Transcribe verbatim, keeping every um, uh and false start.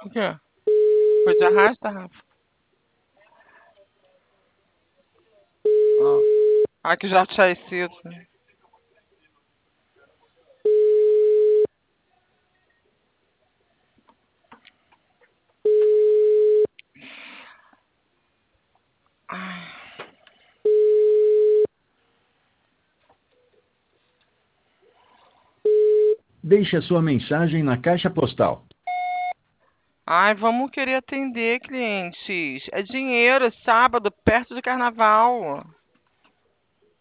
O quê? Foi de arrasta, Rafa? Ah, ah que já tinha sido. Ai. Deixe a sua mensagem na caixa postal. Ai, vamos querer atender clientes. É dinheiro, é sábado, perto de carnaval.